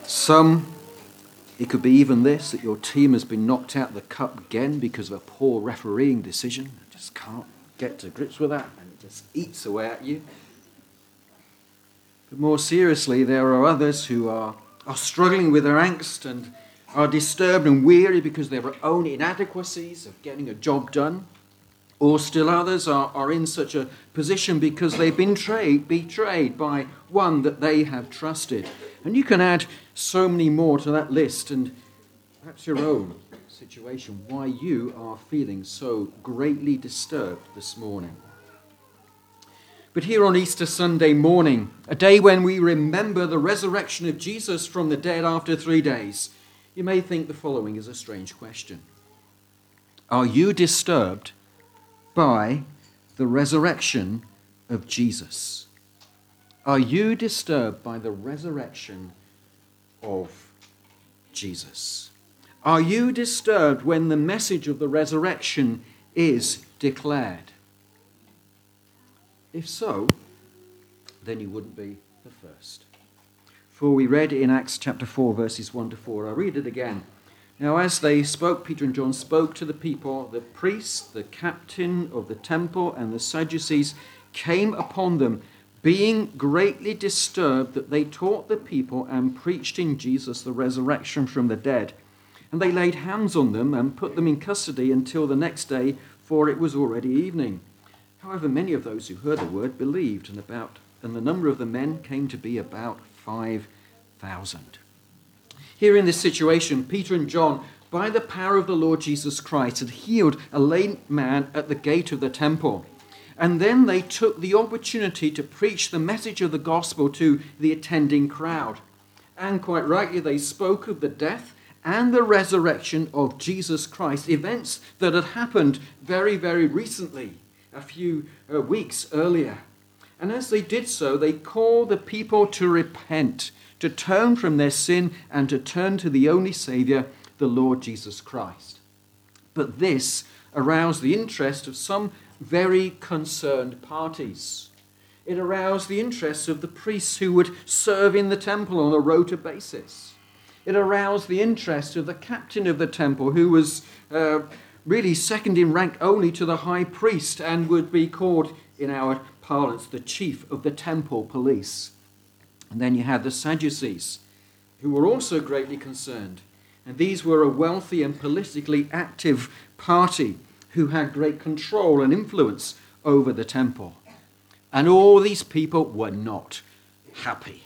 Some, it could be even this, that your team has been knocked out of the cup again because of a poor refereeing decision. You just can't get to grips with that, and it just eats away at you. But more seriously, there are others who are struggling with their angst and are disturbed and weary because of their own inadequacies of getting a job done. Or still others are in such a position because they've been betrayed by one that they have trusted. And you can add so many more to that list, and perhaps your own situation, why you are feeling so greatly disturbed this morning. But here on Easter Sunday morning, a day when we remember the resurrection of Jesus from the dead after 3 days, you may think the following is a strange question. Are you disturbed by the resurrection of Jesus? Are you disturbed by the resurrection of Jesus? Are you disturbed when the message of the resurrection is declared? If so, then you wouldn't be the first. For we read in Acts chapter 4, verses 1 to 4. I'll read it again. Now as they spoke, Peter and John spoke to the people, the priests, the captain of the temple, and the Sadducees came upon them, being greatly disturbed that they taught the people and preached in Jesus the resurrection from the dead. And they laid hands on them and put them in custody until the next day, for it was already evening. However, many of those who heard the word believed, and the number of the men came to be about 5,000. Here in this situation, Peter and John, by the power of the Lord Jesus Christ, had healed a lame man at the gate of the temple. And then they took the opportunity to preach the message of the gospel to the attending crowd. And quite rightly, they spoke of the death and the resurrection of Jesus Christ, events that had happened very, very recently, a few weeks earlier. And as they did so, they called the people to repent, to turn from their sin and to turn to the only Saviour, the Lord Jesus Christ. But this aroused the interest of some very concerned parties. It aroused the interest of the priests who would serve in the temple on a rota basis. It aroused the interest of the captain of the temple, who was really second in rank only to the high priest and would be called, in our parlance, the chief of the temple police. And then you had the Sadducees, who were also greatly concerned. And these were a wealthy and politically active party who had great control and influence over the temple. And all these people were not happy.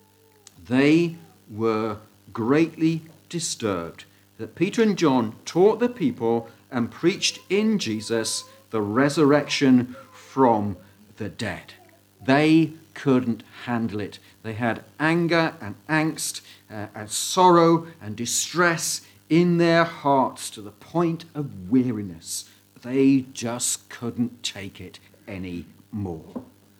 They were greatly disturbed that Peter and John taught the people and preached in Jesus the resurrection from the dead. They couldn't handle it. They had anger and angst and sorrow and distress in their hearts to the point of weariness. They just couldn't take it anymore.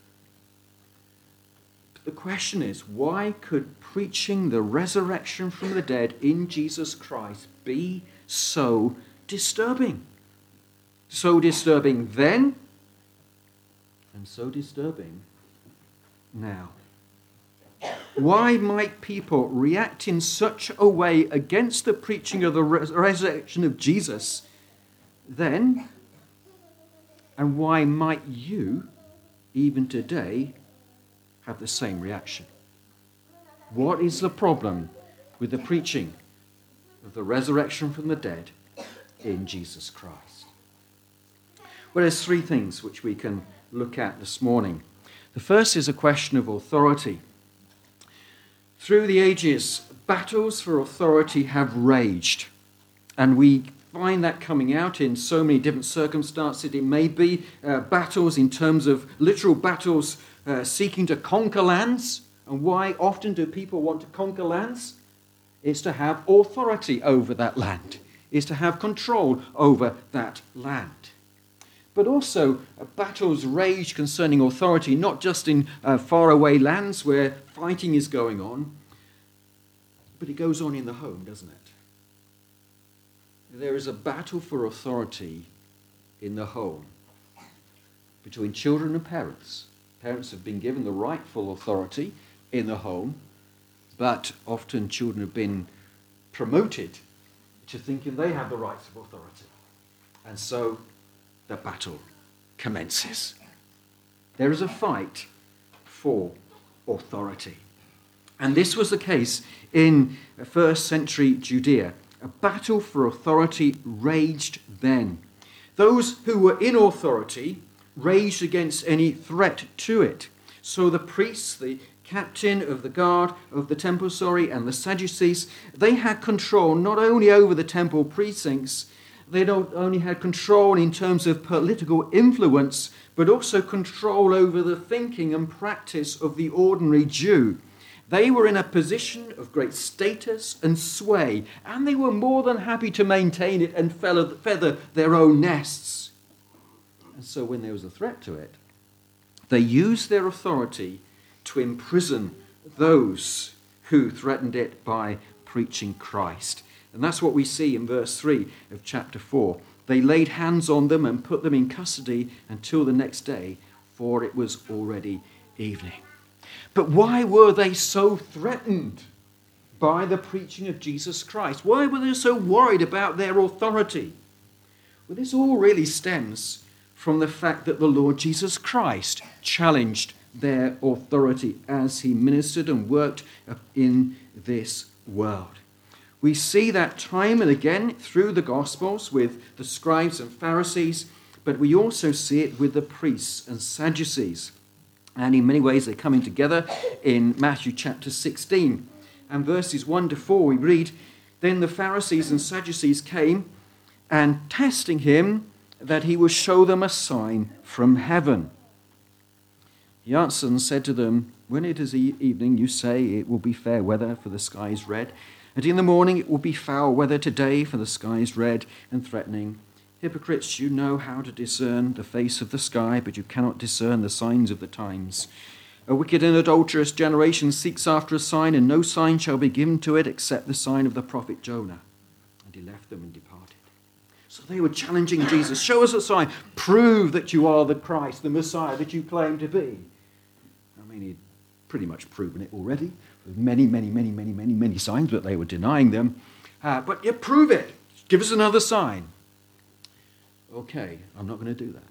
The question is, why could preaching the resurrection from the dead in Jesus Christ be so disturbing? So disturbing then, and so disturbing now. Why might people react in such a way against the preaching of the resurrection of Jesus then? And why might you, even today, have the same reaction? What is the problem with the preaching of the resurrection from the dead in Jesus Christ? Well, there's three things which we can look at this morning. The first is a question of authority. Through the ages, battles for authority have raged, and we find that coming out in so many different circumstances. It may be battles in terms of literal battles seeking to conquer lands. And why often do people want to conquer lands? It's to have authority over that land. It's to have control over that land. But also battles rage concerning authority, not just in faraway lands where fighting is going on, but it goes on in the home, doesn't it? There is a battle for authority in the home between children and parents. Parents have been given the rightful authority in the home, But often children have been promoted to thinking they have the rights of authority. And so the battle commences. There is a fight for authority. And this was the case in first century Judea. A battle for authority raged then. Those who were in authority raged against any threat to it. So the priests, the captain of the guard of the temple, and the Sadducees, they had control not only over the temple precincts, they not only had control in terms of political influence, but also control over the thinking and practice of the ordinary Jew. They were in a position of great status and sway, and they were more than happy to maintain it and feather their own nests. And so when there was a threat to it, they used their authority to imprison those who threatened it by preaching Christ. And that's what we see in verse 3 of chapter 4. They laid hands on them and put them in custody until the next day, for it was already evening. But why were they so threatened by the preaching of Jesus Christ? Why were they so worried about their authority? Well, this all really stems from the fact that the Lord Jesus Christ challenged their authority as he ministered and worked in this world. We see that time and again through the Gospels with the scribes and Pharisees, but we also see it with the priests and Sadducees. And in many ways they're coming together in Matthew chapter 16. And verses 1 to 4 we read, "Then the Pharisees and Sadducees came, and testing him, that he would show them a sign from heaven. He answered and said to them, when it is evening, you say it will be fair weather, for the sky is red. And in the morning it will be foul weather today, for the sky is red and threatening. Hypocrites, you know how to discern the face of the sky, but you cannot discern the signs of the times. A wicked and adulterous generation seeks after a sign, and no sign shall be given to it except the sign of the prophet Jonah. And he left them and departed." So they were challenging Jesus. Show us a sign. Prove that you are the Christ, the Messiah that you claim to be. I mean, he'd pretty much proven it already. With many signs, but they were denying them. But yeah, prove it. Give us another sign. Okay, I'm not going to do that.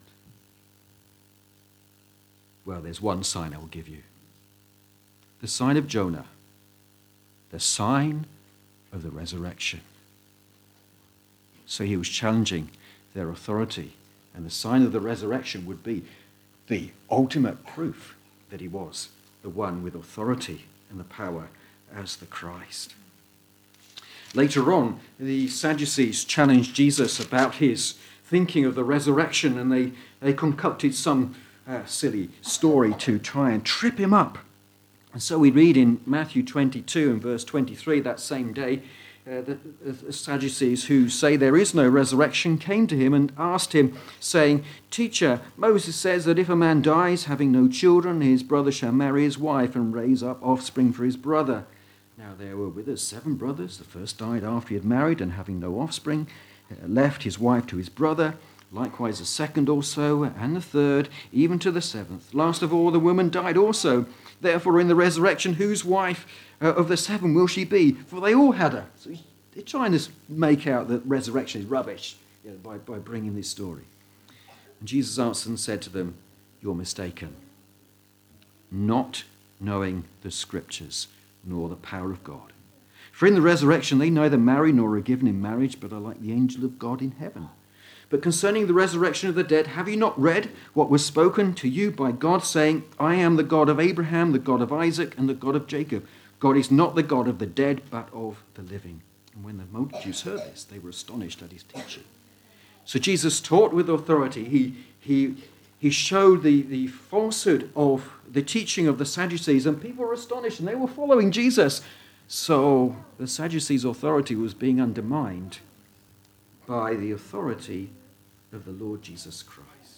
Well, there's one sign I will give you. The sign of Jonah. The sign of the resurrection. So he was challenging their authority. And the sign of the resurrection would be the ultimate proof that he was the one with authority and the power as the Christ. Later on, the Sadducees challenged Jesus about his thinking of the resurrection, and they concocted some silly story to try and trip him up. And so we read in Matthew 22 and verse 23, that same day, the Sadducees, who say there is no resurrection, came to him and asked him, saying, "Teacher, Moses says that if a man dies having no children, his brother shall marry his wife and raise up offspring for his brother. Now there were with us 7 brothers. The first died after he had married, and having no offspring, left his wife to his brother. Likewise the second also, and the third, even to the 7th. Last of all, the woman died also. Therefore, in the resurrection, whose wife of the 7 will she be? For they all had her." So they're trying to make out that resurrection is rubbish by bringing this story. And Jesus answered and said to them, "You're mistaken, not knowing the Scriptures nor the power of God. For in the resurrection they neither marry nor are given in marriage, but are like the angel of God in heaven. But concerning the resurrection of the dead, have you not read what was spoken to you by God, saying, I am the God of Abraham, the God of Isaac, and the God of Jacob. God is not the God of the dead, but of the living." And when the multitudes heard this, they were astonished at his teaching. So Jesus taught with authority. He showed the falsehood of the teaching of the Sadducees, and people were astonished, and they were following Jesus. So the Sadducees' authority was being undermined by the authority of the Lord Jesus Christ.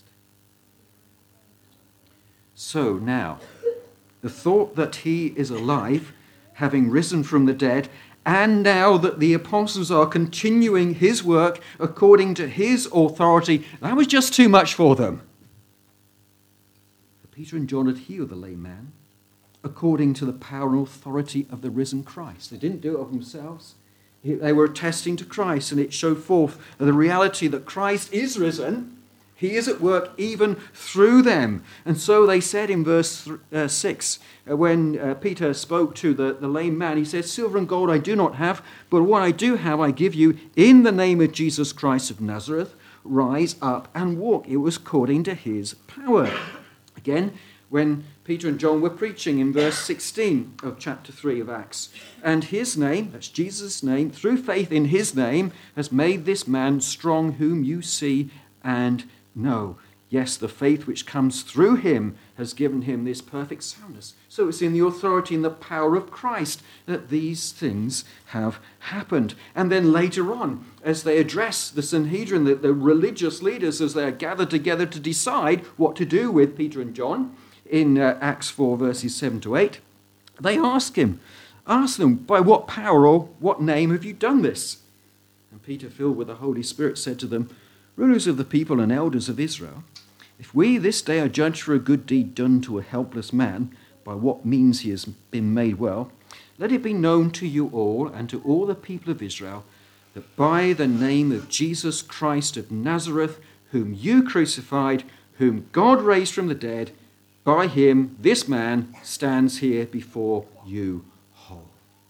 So now, the thought that he is alive, having risen from the dead, and now that the apostles are continuing his work according to his authority, that was just too much for them. Peter and John had healed the lame man, according to the power and authority of the risen Christ. They didn't do it of themselves. They were attesting to Christ, and it showed forth the reality that Christ is risen. He is at work even through them. And so they said in verse 6, when Peter spoke to the lame man, he said, "Silver and gold I do not have, but what I do have I give you. In the name of Jesus Christ of Nazareth, rise up and walk." It was according to his power. Again, when Peter and John were preaching in verse 16 of chapter 3 of Acts, "And his name," that's Jesus' name, "through faith in his name, has made this man strong whom you see and know. Yes, the faith which comes through him has given him this perfect soundness." So it's in the authority and the power of Christ that these things have happened. And then later on, as they address the Sanhedrin, the religious leaders, as they are gathered together to decide what to do with Peter and John, in Acts 4, verses 7 to 8, they ask them, "By what power or what name have you done this?" And Peter, filled with the Holy Spirit, said to them, "Rulers of the people and elders of Israel, if we this day are judged for a good deed done to a helpless man, by what means he has been made well, let it be known to you all and to all the people of Israel that by the name of Jesus Christ of Nazareth, whom you crucified, whom God raised from the dead, by him this man stands here before you whole."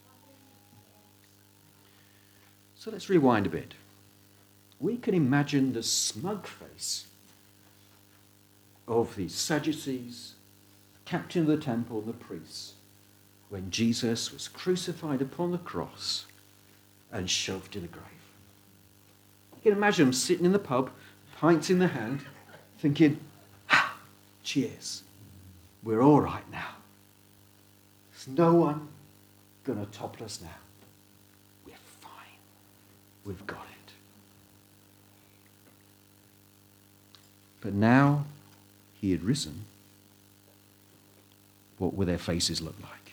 So let's rewind a bit. We can imagine the smug face of the Sadducees, the captain of the temple, and the priests when Jesus was crucified upon the cross and shoved in the grave. You can imagine them sitting in the pub, pints in the hand, thinking, "Cheers, we're all right now. There's no one going to topple us now. We're fine. We've got it." But now he had risen, what would their faces look like?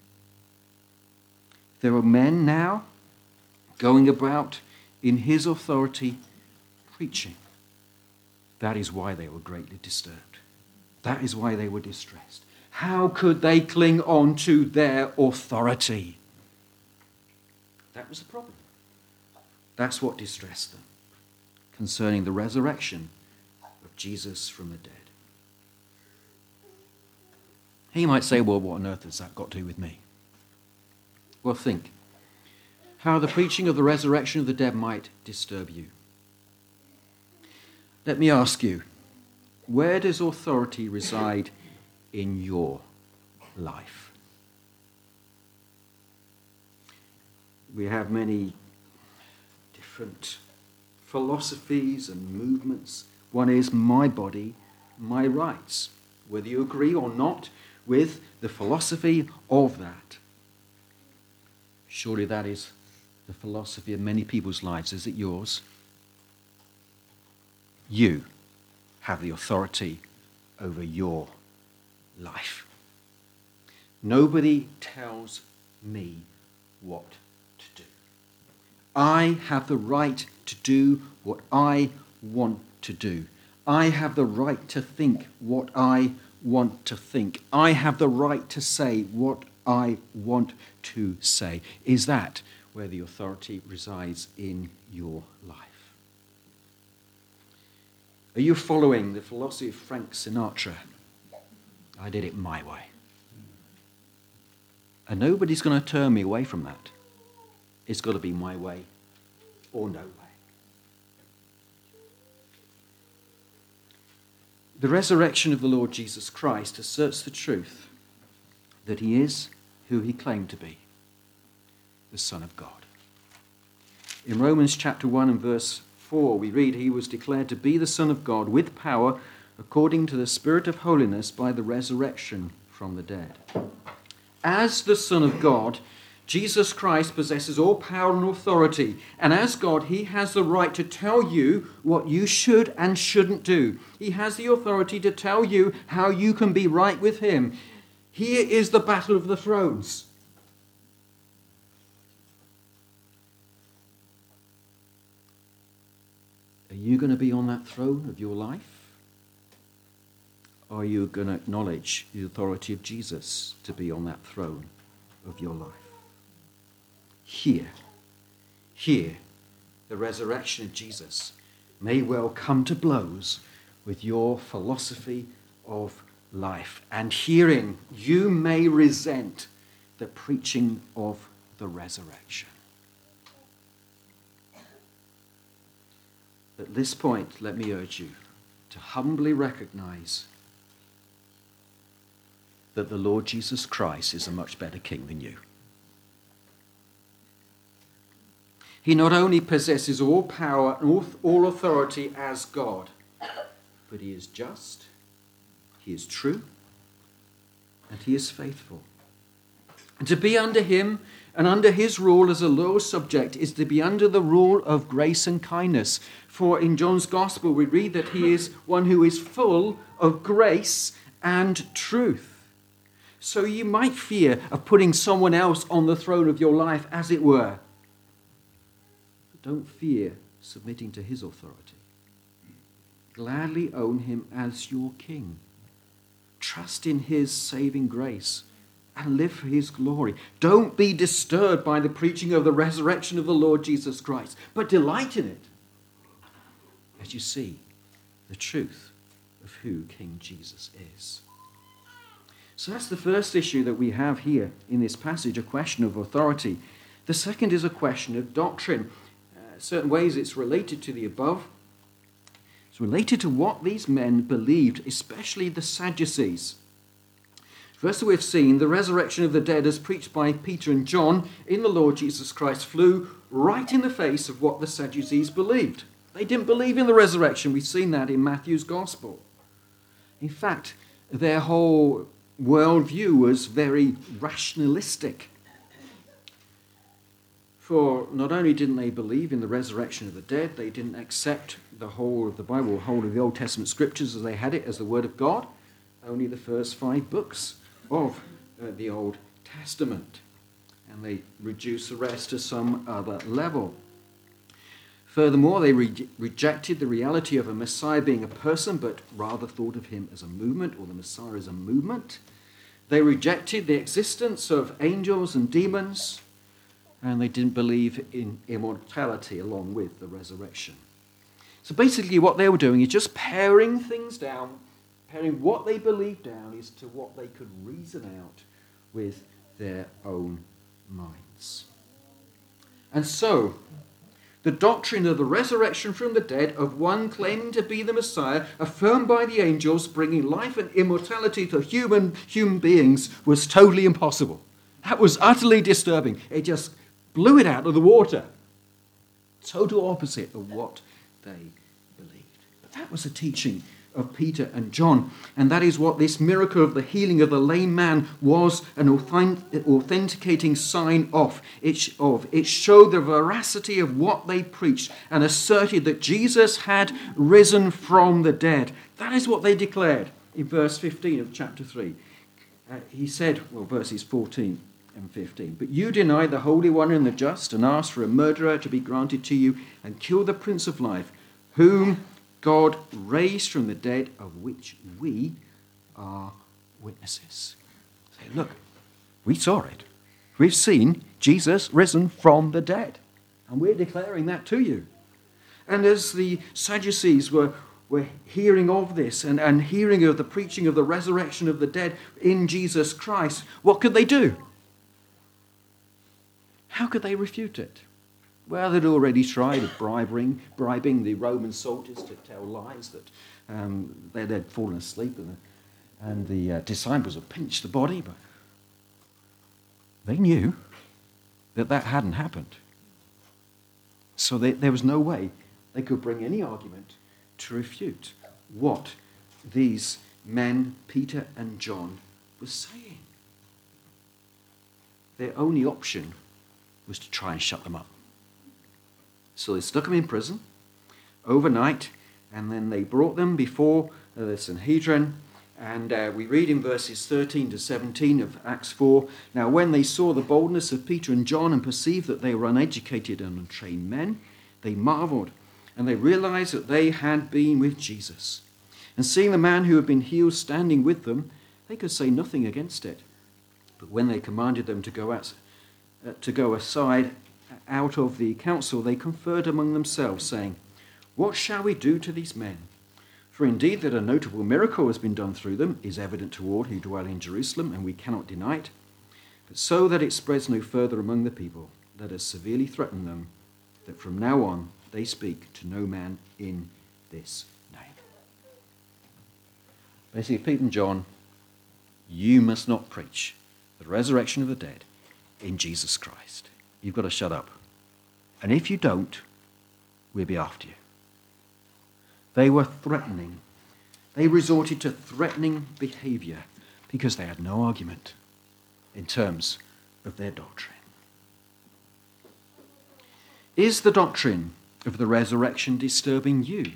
There were men now going about in his authority preaching. That is why they were greatly disturbed. That is why they were distressed. How could they cling on to their authority? That was the problem. That's what distressed them concerning the resurrection of Jesus from the dead. He might say, "Well, what on earth has that got to do with me?" Well, think how the preaching of the resurrection of the dead might disturb you. Let me ask you, where does authority reside in your life? We have many different philosophies and movements. One is my body, my rights. Whether you agree or not with the philosophy of that, surely that is the philosophy of many people's lives. Is it yours? You have the authority over your life. Nobody tells me what to do. I have the right to do what I want to do. I have the right to think what I want to think. I have the right to say what I want to say. Is that where the authority resides in your life? Are you following the philosophy of Frank Sinatra? I did it my way. And nobody's going to turn me away from that. It's got to be my way or no way. The resurrection of the Lord Jesus Christ asserts the truth that he is who he claimed to be, the Son of God. In Romans chapter 1 and verse 4, we read, "He was declared to be the Son of God with power according to the Spirit of holiness by the resurrection from the dead." As the Son of God, Jesus Christ possesses all power and authority, and as God, he has the right to tell you what you should and shouldn't do. He has the authority to tell you how you can be right with him. Here is the battle of the thrones. Are you going to be on that throne of your life? are you going to acknowledge the authority of Jesus to be on that throne of your life? Here, the resurrection of Jesus may well come to blows with your philosophy of life. And herein, you may resent the preaching of the resurrection. At this point, let me urge you to humbly recognize that the Lord Jesus Christ is a much better king than you. He not only possesses all power and all authority as God, but he is just, he is true, and he is faithful. And to be under him and under his rule as a loyal subject is to be under the rule of grace and kindness. For in John's Gospel we read that he is one who is full of grace and truth. So you might fear of putting someone else on the throne of your life, as it were. But don't fear submitting to his authority. Gladly own him as your king. Trust in his saving grace and live for his glory. Don't be disturbed by the preaching of the resurrection of the Lord Jesus Christ, but delight in it as you see the truth of who King Jesus is. So that's the first issue that we have here in this passage, a question of authority. The second is a question of doctrine. Certain ways it's related to the above. It's related to what these men believed, especially the Sadducees. First, we've seen the resurrection of the dead as preached by Peter and John in the Lord Jesus Christ flew right in the face of what the Sadducees believed. They didn't believe in the resurrection. We've seen that in Matthew's Gospel. In fact, their whole worldview was very rationalistic. For not only didn't they believe in the resurrection of the dead, they didn't accept the whole of the Bible, whole of the Old Testament scriptures as they had it as the Word of God, only the first 5 books of the Old Testament. And they reduced the rest to some other level. Furthermore, they rejected the reality of a Messiah being a person, but rather thought of him as a movement, or the Messiah as a movement. They rejected the existence of angels and demons, and they didn't believe in immortality along with the resurrection. So basically what they were doing is just paring things down, paring what they believed down is to what they could reason out with their own minds. And so, the doctrine of the resurrection from the dead of one claiming to be the Messiah, affirmed by the angels, bringing life and immortality to human beings, was totally impossible. That was utterly disturbing. It just blew it out of the water. Total opposite of what they believed. But that was the teaching of Peter and John, and that is what this miracle of the healing of the lame man was an authenticating sign of. It showed the veracity of what they preached and asserted that Jesus had risen from the dead. That is what they declared in verse 15 of chapter 3. He said, verses 14 and 15, "But you deny the Holy One and the Just, and ask for a murderer to be granted to you, and kill the Prince of Life, whom God raised from the dead, of which we are witnesses." Say, look, we saw it. We've seen Jesus risen from the dead. And we're declaring that to you. And as the Sadducees were hearing of this and hearing of the preaching of the resurrection of the dead in Jesus Christ, what could they do? How could they refute it? Well, they'd already tried bribing the Roman soldiers to tell lies that they'd fallen asleep and the disciples had pinched the body, but they knew that hadn't happened. So there was no way they could bring any argument to refute what these men, Peter and John, were saying. Their only option was to try and shut them up. So they stuck them in prison overnight, and then they brought them before the Sanhedrin. And we read in verses 13 to 17 of Acts 4, "Now when they saw the boldness of Peter and John and perceived that they were uneducated and untrained men, they marveled, and they realized that they had been with Jesus. And seeing the man who had been healed standing with them, they could say nothing against it. But when they commanded them to go aside out of the council, they conferred among themselves, saying, "What shall we do to these men? For indeed that a notable miracle has been done through them is evident to all who dwell in Jerusalem, and we cannot deny it. But so that it spreads no further among the people, let us severely threaten them, that from now on they speak to no man in this name." Basically, Peter and John, you must not preach the resurrection of the dead in Jesus Christ. You've got to shut up. And if you don't, we'll be after you. They were threatening. They resorted to threatening behavior because they had no argument in terms of their doctrine. Is the doctrine of the resurrection disturbing you?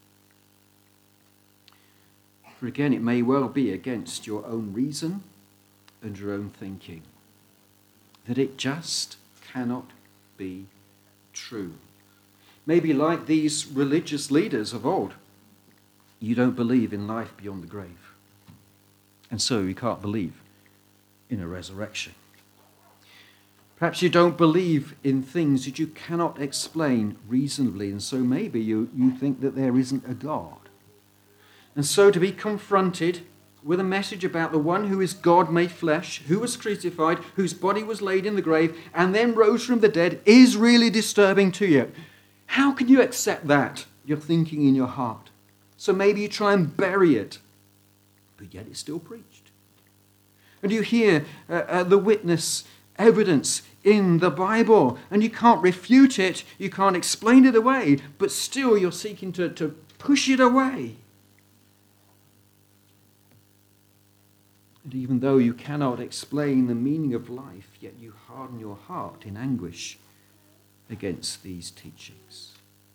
For again, it may well be against your own reason and your own thinking, that it just cannot be true. Maybe like these religious leaders of old, you don't believe in life beyond the grave, and so you can't believe in a resurrection. Perhaps you don't believe in things that you cannot explain reasonably, and so maybe you think that there isn't a God. And so to be confronted with a message about the one who is God made flesh, who was crucified, whose body was laid in the grave, and then rose from the dead is really disturbing to you. How can you accept that? You're thinking in your heart. So maybe you try and bury it, but yet it's still preached. And you hear the witness evidence in the Bible, and you can't refute it, you can't explain it away, but still you're seeking to push it away. And even though you cannot explain the meaning of life, yet you harden your heart in anguish against these teachings.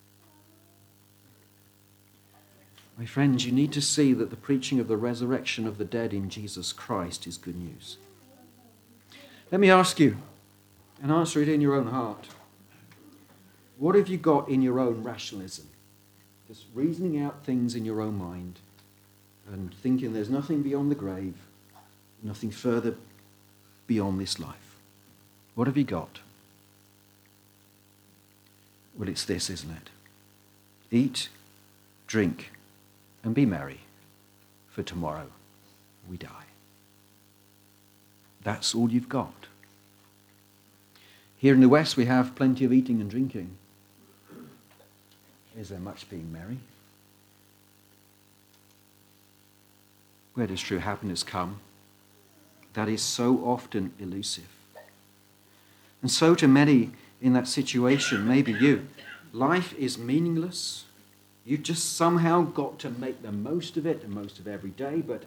My friends, you need to see that the preaching of the resurrection of the dead in Jesus Christ is good news. Let me ask you, and answer it in your own heart. What have you got in your own rationalism? Just reasoning out things in your own mind and thinking there's nothing beyond the grave, nothing further beyond this life. What have you got? Well, it's this, isn't it? Eat, drink, and be merry, for tomorrow we die. That's all you've got. Here in the West, we have plenty of eating and drinking. Is there much being merry? Where does true happiness come? That is so often elusive. And so to many in that situation, maybe you, life is meaningless. You've just somehow got to make the most of it, and most of every day, but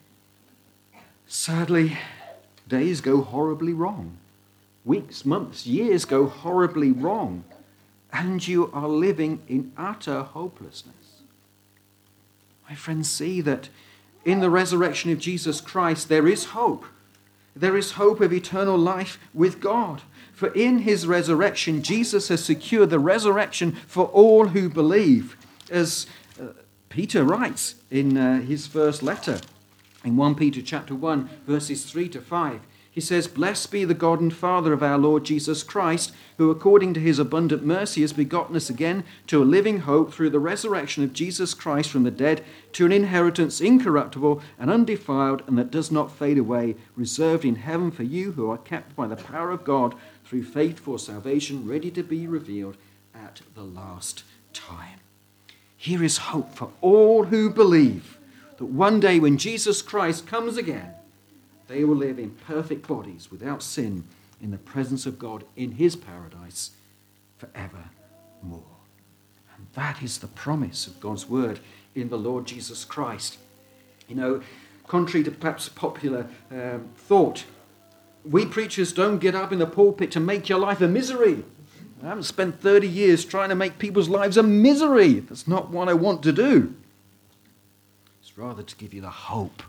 sadly, days go horribly wrong. Weeks, months, years go horribly wrong, and you are living in utter hopelessness. My friends, see that in the resurrection of Jesus Christ, there is hope. There is hope of eternal life with God. For in his resurrection, Jesus has secured the resurrection for all who believe. As Peter writes in his first letter, in 1 Peter chapter 1, verses 3 to 5, he says, "Blessed be the God and Father of our Lord Jesus Christ, who according to his abundant mercy has begotten us again to a living hope through the resurrection of Jesus Christ from the dead, to an inheritance incorruptible and undefiled and that does not fade away, reserved in heaven for you who are kept by the power of God through faith for salvation, ready to be revealed at the last time." Here is hope for all who believe that one day when Jesus Christ comes again, they will live in perfect bodies without sin in the presence of God in his paradise forevermore. And that is the promise of God's word in the Lord Jesus Christ. You know, contrary to perhaps popular thought, we preachers don't get up in the pulpit to make your life a misery. I haven't spent 30 years trying to make people's lives a misery. That's not what I want to do. It's rather to give you the hope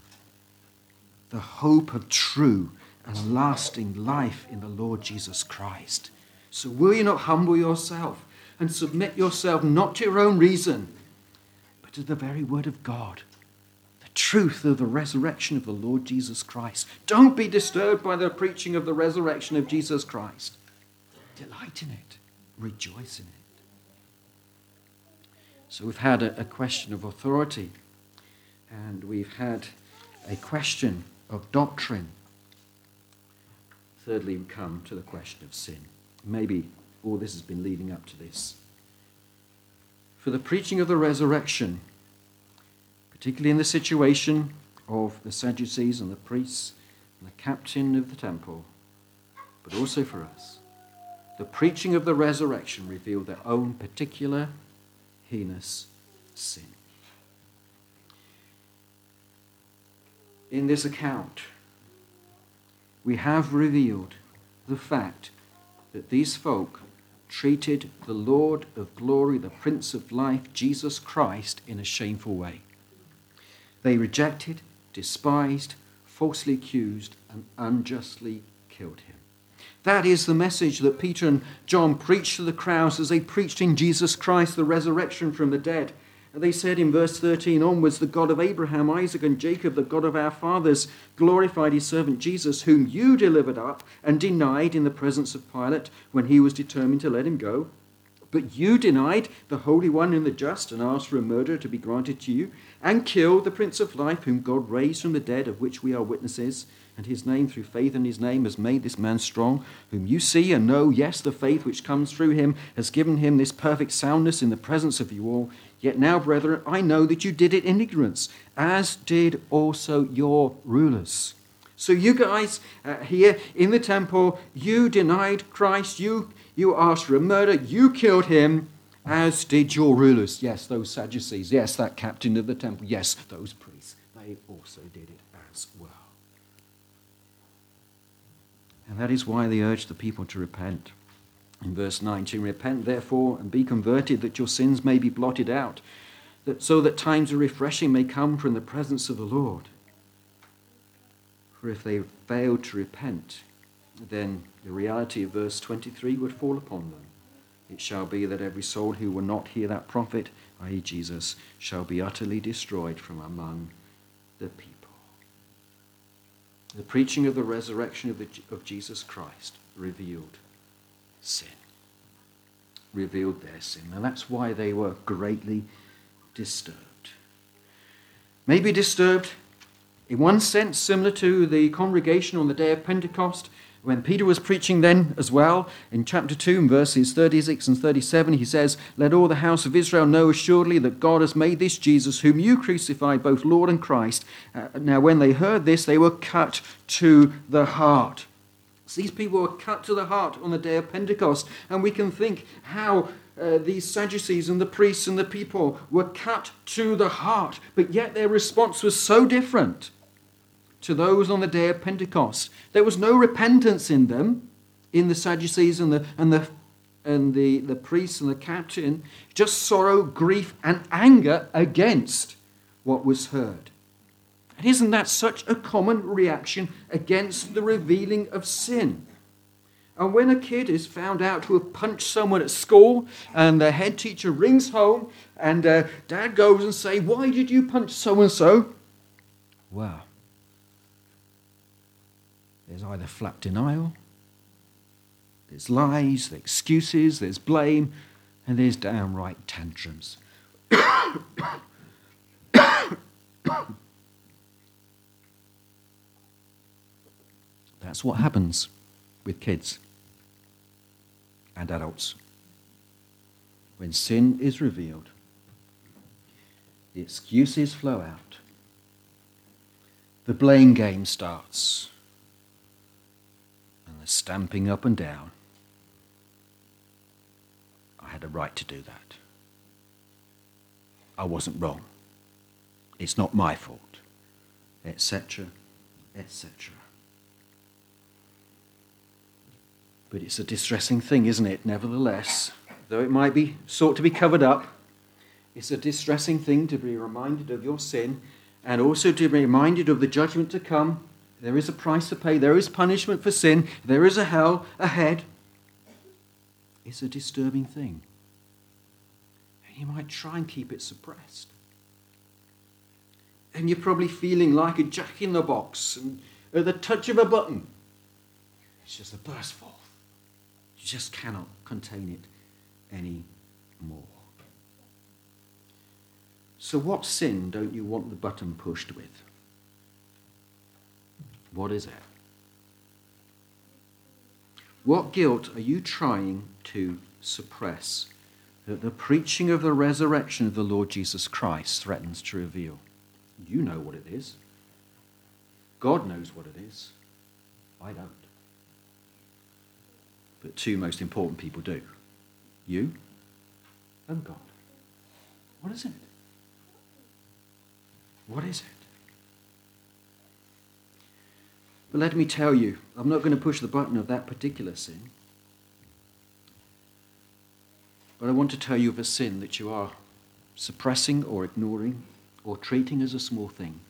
of true and lasting life in the Lord Jesus Christ. So will you not humble yourself and submit yourself not to your own reason, but to the very word of God truth of the resurrection of the Lord Jesus Christ. Don't be disturbed by the preaching of the resurrection of Jesus Christ. Delight in it. Rejoice in it. So we've had a question of authority, and we've had a question of doctrine. Thirdly, we come to the question of sin. Maybe all this has been leading up to this. For the preaching of the resurrection, particularly in the situation of the Sadducees and the priests and the captain of the temple, but also for us, the preaching of the resurrection revealed their own particular heinous sin. In this account, we have revealed the fact that these folk treated the Lord of glory, the Prince of life, Jesus Christ, in a shameful way. They rejected, despised, falsely accused, and unjustly killed him. That is the message that Peter and John preached to the crowds as they preached in Jesus Christ, the resurrection from the dead. And they said in verse 13 onwards, the God of Abraham, Isaac, and Jacob, the God of our fathers, glorified his servant Jesus, whom you delivered up and denied in the presence of Pilate when he was determined to let him go. But you denied the Holy One and the Just and asked for a murderer to be granted to you, and killed the Prince of Life, whom God raised from the dead, of which we are witnesses. And his name, through faith in his name, has made this man strong, whom you see and know. Yes, the faith which comes through him has given him this perfect soundness in the presence of you all. Yet now, brethren, I know that you did it in ignorance, as did also your rulers. So you guys here in the temple, you denied Christ, you asked for a murder, you killed him, as did your rulers. Yes, those Sadducees, yes, that captain of the temple, yes, those priests, they also did it as well. And that is why they urged the people to repent. In verse 19, repent therefore and be converted, that your sins may be blotted out, so that times of refreshing may come from the presence of the Lord. For if they failed to repent, then the reality of verse 23 would fall upon them. It shall be that every soul who will not hear that prophet, i.e. Jesus, shall be utterly destroyed from among the people. The preaching of the resurrection of Jesus Christ revealed sin. Revealed their sin. And that's why they were greatly disturbed. Maybe disturbed in one sense, similar to the congregation on the day of Pentecost, when Peter was preaching then as well. In chapter 2, in verses 36 and 37, he says, let all the house of Israel know assuredly that God has made this Jesus, whom you crucified, both Lord and Christ. Now when they heard this, they were cut to the heart. So these people were cut to the heart on the day of Pentecost. And we can think how these Sadducees and the priests and the people were cut to the heart. But yet their response was so different to those on the day of Pentecost. There was no repentance in them, in the Sadducees and the priests and the captain, just sorrow, grief, and anger against what was heard. And isn't that such a common reaction against the revealing of sin? And when a kid is found out to have punched someone at school, and the head teacher rings home, and dad goes and says, why did you punch so-and-so? Well, there's either flat denial, there's lies, there's excuses, there's blame, and there's downright tantrums. That's what happens with kids and adults. When sin is revealed, the excuses flow out. The blame game starts. And the stamping up and down. I had a right to do that. I wasn't wrong. It's not my fault. Etc. etc. But it's a distressing thing, isn't it? Nevertheless, though it might be sought to be covered up, it's a distressing thing to be reminded of your sin and also to be reminded of the judgment to come. There is a price to pay. There is punishment for sin. There is a hell ahead. It's a disturbing thing. And you might try and keep it suppressed. And you're probably feeling like a jack in the box, and at the touch of a button, it's just a burst forth. You just cannot contain it anymore. So what sin don't you want the button pushed with? What is it? What guilt are you trying to suppress that the preaching of the resurrection of the Lord Jesus Christ threatens to reveal? You know what it is. God knows what it is. I don't. But two most important people do. You and God. What is it? What is it? But let me tell you, I'm not going to push the button of that particular sin. But I want to tell you of a sin that you are suppressing or ignoring or treating as a small thing.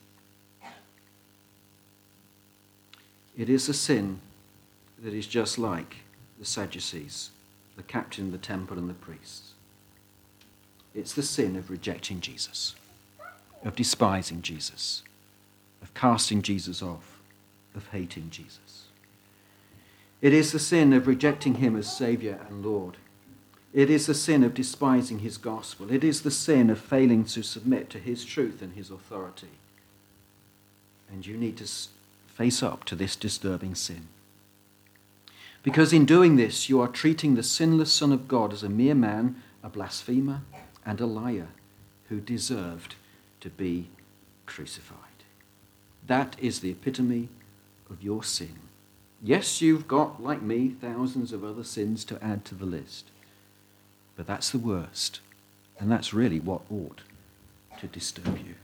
It is a sin that is just like the Sadducees, the captain of the temple and the priests. It's the sin of rejecting Jesus, of despising Jesus, of casting Jesus off, of hating Jesus. It is the sin of rejecting him as Saviour and Lord. It is the sin of despising his gospel. It is the sin of failing to submit to his truth and his authority. And you need to face up to this disturbing sin. Because in doing this, you are treating the sinless Son of God as a mere man, a blasphemer, and a liar who deserved to be crucified. That is the epitome of your sin. Yes, you've got, like me, thousands of other sins to add to the list. But that's the worst. And that's really what ought to disturb you.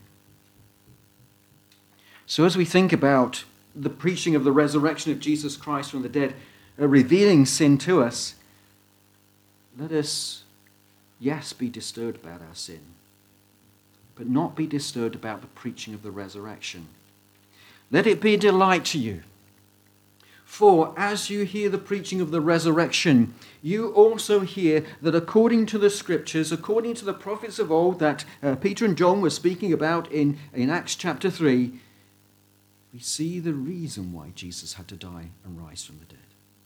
So as we think about the preaching of the resurrection of Jesus Christ from the dead, revealing sin to us, let us, yes, be disturbed about our sin, but not be disturbed about the preaching of the resurrection. Let it be a delight to you. For as you hear the preaching of the resurrection, you also hear that according to the scriptures, according to the prophets of old that Peter and John were speaking about in Acts chapter 3, we see the reason why Jesus had to die and rise from the dead.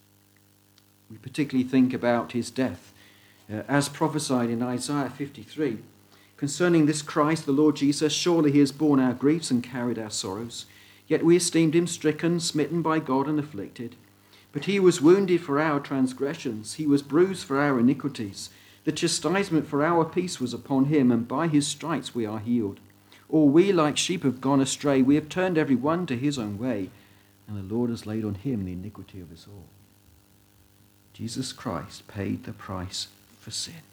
We particularly think about his death, as prophesied in Isaiah 53. Concerning this Christ, the Lord Jesus, surely he has borne our griefs and carried our sorrows. Yet we esteemed him stricken, smitten by God, and afflicted. But he was wounded for our transgressions. He was bruised for our iniquities. The chastisement for our peace was upon him, and by his stripes we are healed. All we like sheep have gone astray. We have turned every one to his own way, and the Lord has laid on him the iniquity of us all. Jesus Christ paid the price for sin.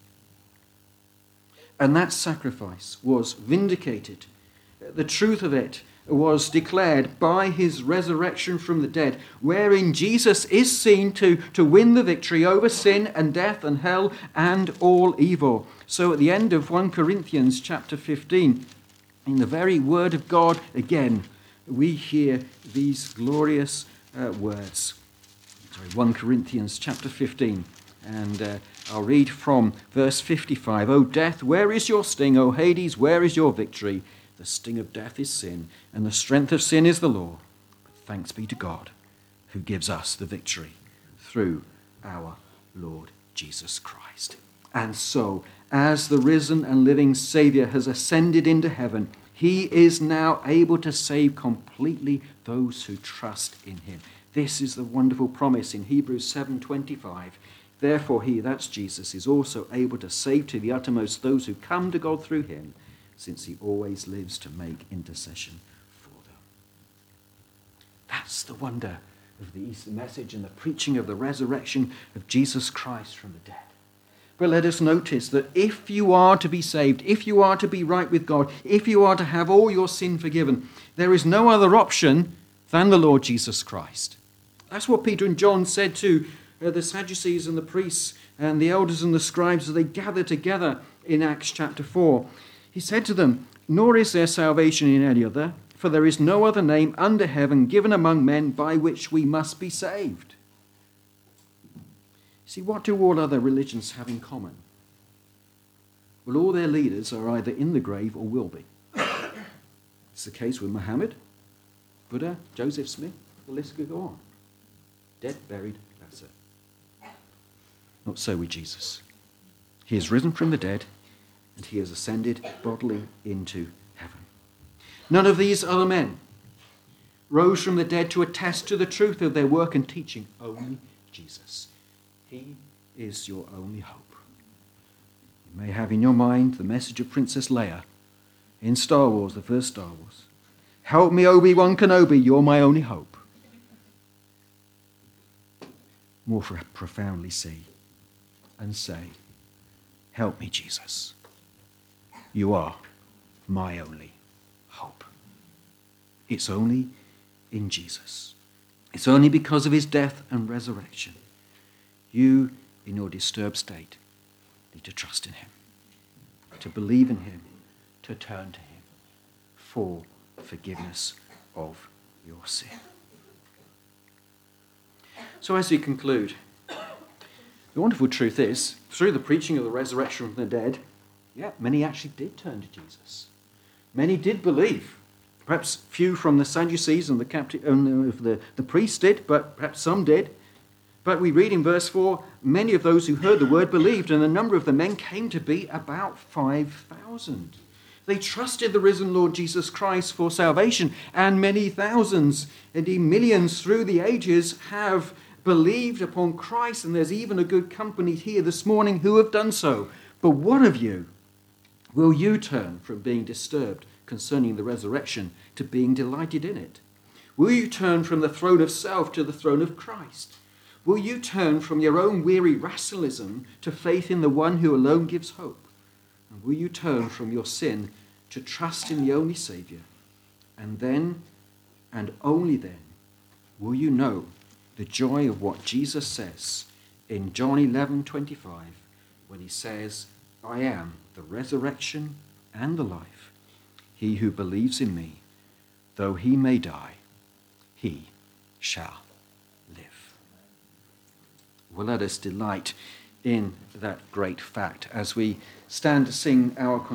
And that sacrifice was vindicated. The truth of it was declared by his resurrection from the dead, wherein Jesus is seen to win the victory over sin and death and hell and all evil. So at the end of 1 Corinthians chapter 15, in the very word of God, again, we hear these glorious words. 1 Corinthians chapter 15, and I'll read from verse 55. O death, where is your sting? O Hades, where is your victory? The sting of death is sin, and the strength of sin is the law. But thanks be to God, who gives us the victory through our Lord Jesus Christ. And so, as the risen and living Saviour has ascended into heaven, he is now able to save completely those who trust in him. This is the wonderful promise in Hebrews 7:25. Therefore he, that's Jesus, is also able to save to the uttermost those who come to God through him, since he always lives to make intercession for them. That's the wonder of the Easter message and the preaching of the resurrection of Jesus Christ from the dead. But let us notice that if you are to be saved, if you are to be right with God, if you are to have all your sin forgiven, there is no other option than the Lord Jesus Christ. That's what Peter and John said to the Sadducees and the priests and the elders and the scribes as they gathered together in Acts chapter 4. He said to them, nor is there salvation in any other, for there is no other name under heaven given among men by which we must be saved. See, what do all other religions have in common? Well, all their leaders are either in the grave or will be. It's the case with Muhammad, Buddha, Joseph Smith, the list could go on. Dead, buried, that's it. Not so with Jesus. He has risen from the dead, and he has ascended bodily into heaven. None of these other men rose from the dead to attest to the truth of their work and teaching. Only Jesus. He is your only hope. You may have in your mind the message of Princess Leia in Star Wars, the first Star Wars. Help me, Obi-Wan Kenobi, you're my only hope. More profoundly see and say, help me, Jesus. You are my only hope. It's only in Jesus. It's only because of his death and resurrection. You, in your disturbed state, need to trust in him, to believe in him, to turn to him for forgiveness of your sin. So as we conclude, the wonderful truth is, through the preaching of the resurrection from the dead, many actually did turn to Jesus. Many did believe. Perhaps few from the Sadducees and the priests did, but perhaps some did. But we read in verse 4, many of those who heard the word believed, and the number of the men came to be about 5,000. They trusted the risen Lord Jesus Christ for salvation, and many thousands, indeed millions through the ages, have believed upon Christ, and there's even a good company here this morning who have done so. But what of you? Will you turn from being disturbed concerning the resurrection to being delighted in it? Will you turn from the throne of self to the throne of Christ? Will you turn from your own weary rationalism to faith in the one who alone gives hope? And will you turn from your sin to trust in the only Saviour? And then, and only then, will you know the joy of what Jesus says in John 11:25, when he says, I am the resurrection and the life. He who believes in me, though he may die, he shall live. Well, let us delight in that great fact as we stand to sing our